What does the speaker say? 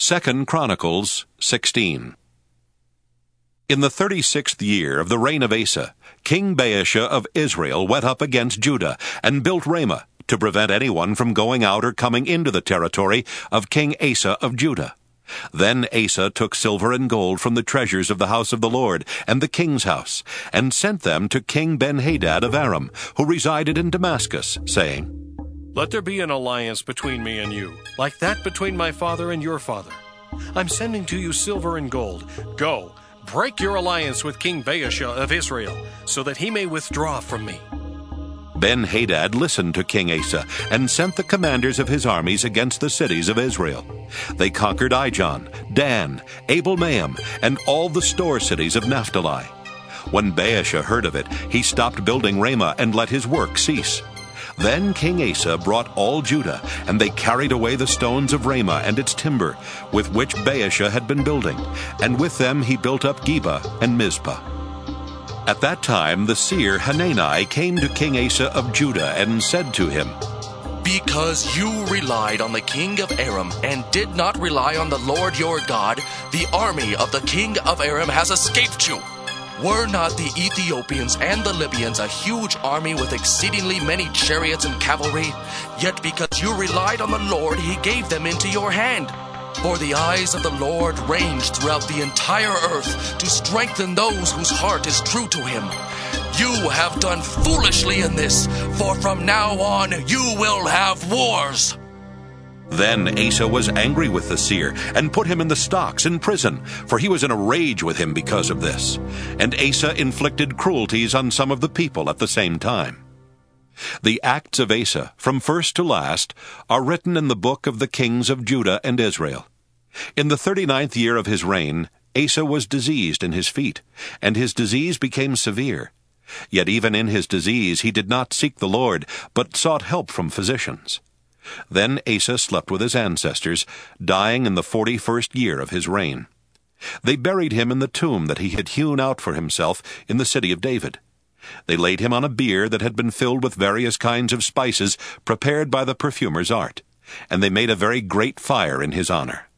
2 Chronicles 16. In the 36th year of the reign of Asa, King Baasha of Israel went up against Judah and built Ramah to prevent anyone from going out or coming into the territory of King Asa of Judah. Then Asa took silver and gold from the treasures of the house of the Lord and the king's house, and sent them to King Ben-Hadad of Aram, who resided in Damascus, saying, "Let there be an alliance between me and you, like that between my father and your father. I'm sending to you silver and gold. Go, break your alliance with King Baasha of Israel, so that he may withdraw from me." Ben-Hadad listened to King Asa and sent the commanders of his armies against the cities of Israel. They conquered Ijon, Dan, Abel-Maim, and all the store cities of Naphtali. When Baasha heard of it, he stopped building Ramah and let his work cease. Then King Asa brought all Judah, and they carried away the stones of Ramah and its timber, with which Baasha had been building, and with them he built up Geba and Mizpah. At that time the seer Hanani came to King Asa of Judah and said to him, "Because you relied on the king of Aram and did not rely on the Lord your God, the army of the king of Aram has escaped you. Were not the Ethiopians and the Libyans a huge army with exceedingly many chariots and cavalry? Yet because you relied on the Lord, he gave them into your hand. For the eyes of the Lord range throughout the entire earth to strengthen those whose heart is true to him. You have done foolishly in this, for from now on you will have wars." Then Asa was angry with the seer, and put him in the stocks in prison, for he was in a rage with him because of this. And Asa inflicted cruelties on some of the people at the same time. The acts of Asa, from first to last, are written in the book of the kings of Judah and Israel. In the 39th year of his reign, Asa was diseased in his feet, and his disease became severe. Yet even in his disease he did not seek the Lord, but sought help from physicians. Then Asa slept with his ancestors, dying in the 41st year of his reign. They buried him in the tomb that he had hewn out for himself in the city of David. They laid him on a bier that had been filled with various kinds of spices prepared by the perfumer's art, and they made a very great fire in his honor.